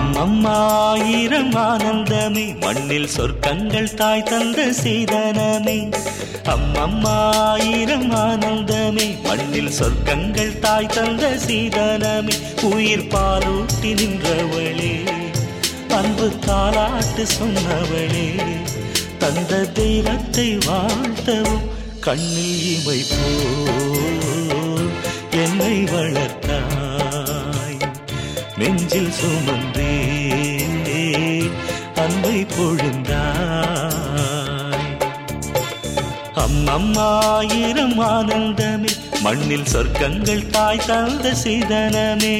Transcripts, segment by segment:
அம்மம்மாயிரம் ஆனந்தமே மண்ணில் சொர்க்கங்கள் தாய் தந்த சீதனமே. அம்மம்மாயிரம் ஆனந்தமே மண்ணில் சொர்க்கங்கள் தாய் தந்த சீதனமே. உயிர் பாலூட்டி நின்றவளே, அன்பு தாலாட்டு சொன்னவளே, தந்த தெய்வத்தை வாழ்த்தவும் கண்ணில் இமை போல் என்னை வளர்த்தாய். நெஞ்சில் சுமந்தே அன்பை பொழிந்தாய். அம்மம்மாயிரம் ஆனந்தமே மண்ணில் சொர்க்கங்கள் தாய் தந்த சீதனமே.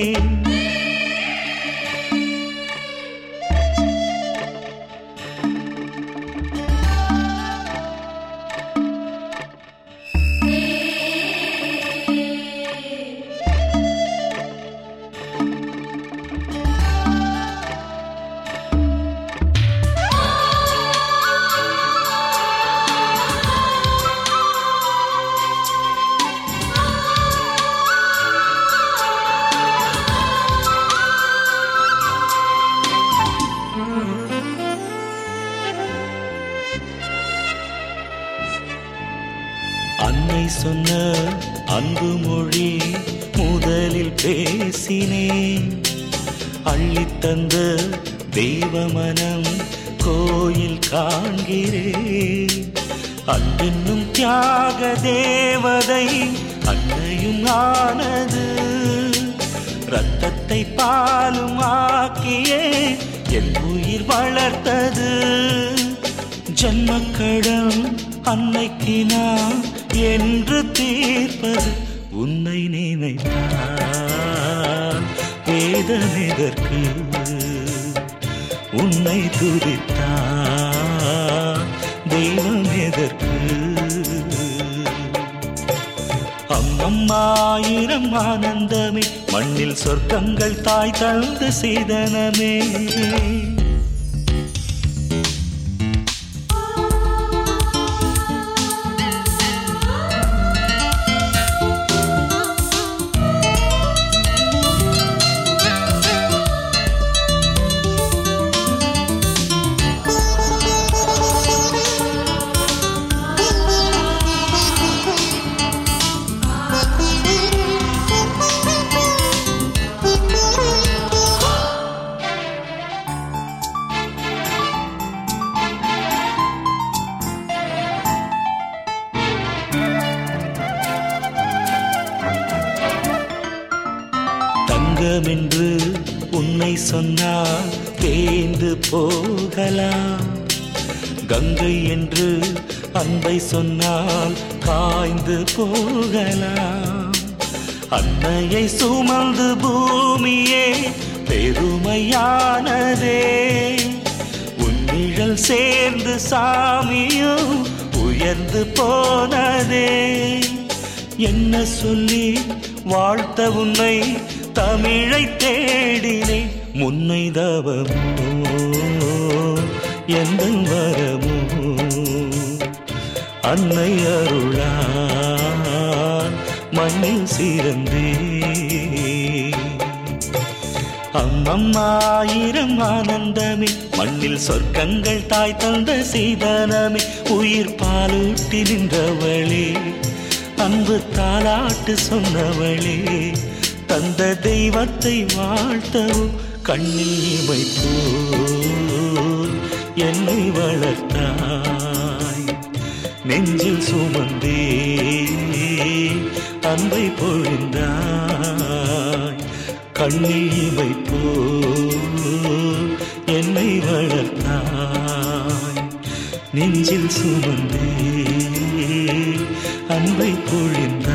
அன்னை சொன்ன அன்பு மொழி முதலில் பேசினேன். அள்ளித்தந்த தெய்வ மனம் கோயில் காண்கிறேன். அன்பென்னும் தியாக தேவதை அன்னையும் ஆனது. இரத்தத்தை பாலும் ஆக்கியே என் உயிர் வளர்த்தது. ஜன்மக்கடன் அன்னைக்கு நான் என்று தீர்ப்பது. உன்னை நினைத்தான் வேதனெதற்கு, உன்னை துதித்தான் தெய்வம் எதற்கு. அம்மம்மாயிரம் ஆனந்தமே மண்ணில் சொர்க்கங்கள் தாய் தந்த சீதனமே. என்று உன்னை சொன்னால் தேய்ந்து போகலாம். கங்கை என்று அன்பை சொன்னால் காய்ந்து போகலாம். அன்னையை சுமந்து பூமியே பெருமையானதே. உன்னிழல் சேர்ந்து சாமியும் உயர்ந்து போனதே. என்ன சொல்லி வாழ்த்த உன்னை தமிழை தேடினே. முன்னை தவமோ எந்த வரமோ அன்னை அருளால் மண்ணில் சிறந்தே. அம்மம்மாயிரம் ஆனந்தமே மண்ணில் சொர்க்கங்கள் தாய் தந்த சீதனமே. உயிர் பாலூட்டி நின்றவளே, அன்பு தாலாட்டு சொன்னவளே, தந்த தெய்வத்தை வாழ்த்தவும் கண்ணில் இமை போல் என்னை வளர்த்தாய். நெஞ்சில் சுமந்தே அன்பை பொழிந்தாய். கண்ணில் இமை போல் என்னை வளர்த்தாய். நெஞ்சில் சுமந்தே அன்பை பொழிந்தாய்.